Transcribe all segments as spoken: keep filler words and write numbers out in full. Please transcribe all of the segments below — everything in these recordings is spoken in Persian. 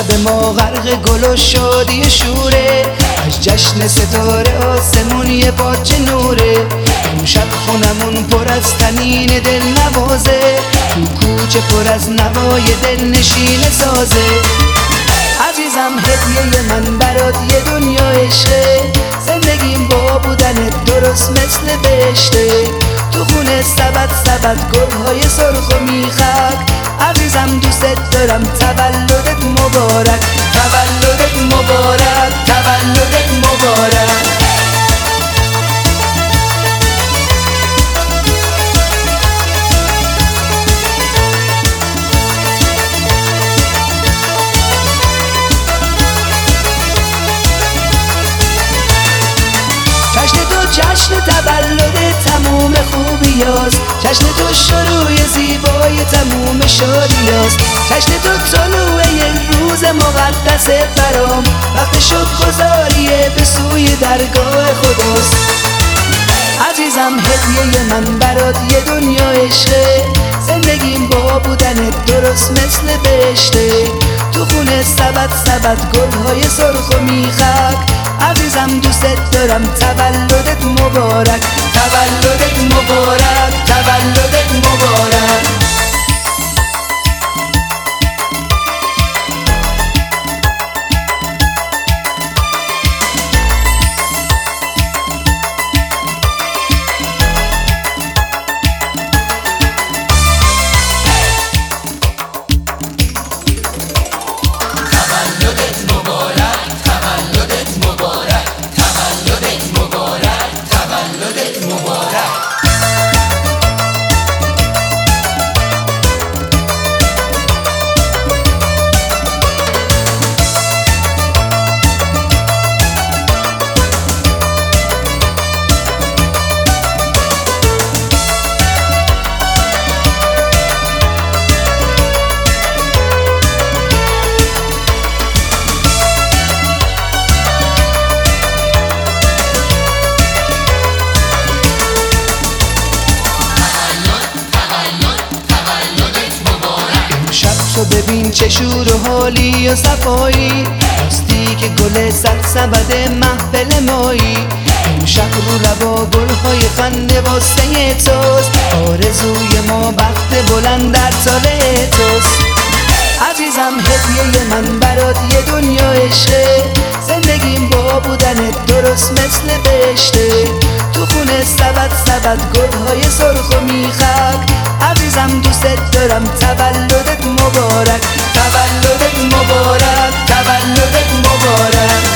شب ما غرق گل و شادی شوره، از جشن ستاره آسمون یه پاچه نوره. امشب خونمون پر از تنین دل نوازه، تو کوچه پر از نوای دل نشین سازه. عزیزم هدیه من برات یه دنیا عشقه، زندگیم با بودنت درست مثل بهشته. تو خونه سبد سبد گلهای سرخ و میخک، عزیزم دوست دارم تولدت مبارک، تولدت مبارک، تولدت مبارک. جشن تو جشن تولد تموم خوبیاست، جشن تو شروع زیبای تموم شادیاست. جشن تو طلوع یک روز مقدس برام، وقت شکرگزاریه به سوی درگاه خداست. عزیزم هدیه من برات یه دنیا عشقه، زندگیم با بودنت درست مثل بهشته. تو خونه سبد سبد گلهای سرخ و میخک، عزیزم دوست دارم تولدت مبارک، تولدت مبارک، تولدت مبارک. تو ببین چه شور و حالی و صفایی، راستی که گل سرسبد محفل مایی. امشب رو لبا گلهای خنده واسه توست، آرزوی ما بخت بلند در سال توست. عزیزم هدیه من برات یه دنیا عشقه، زندگیم با بودنت درست مثل بهشته. تو خونه سبد سبد گلهای سرخ و میخک، عزیزم دوست دارم تولدت مبارک، تولدت مبارک، تولدت مبارک.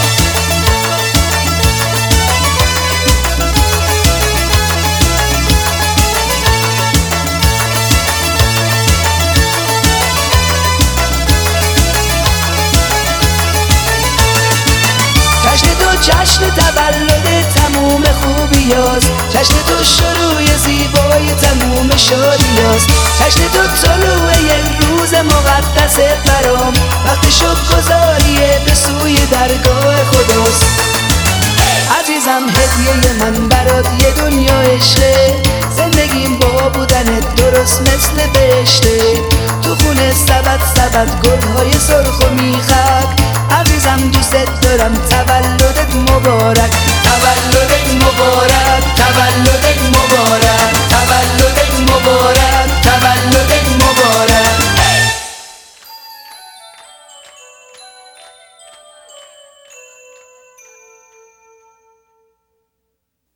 جشن تو جشن تولد تموم خوبیاست، جشن تو شروع زیبای تموم شادیاست. جشن تو طلوع یک روز مقدس برام، وقت شکرگزاریه به سوی درگاه خداست. عزیزم هدیه من برات یه دنیا عشقه، زندگیم با بودنت درست مثل بهشته. تو خونه سبد سبد گلهای سرخ و میخک، عزیزم دوست دارم تولدت مبارک، تولد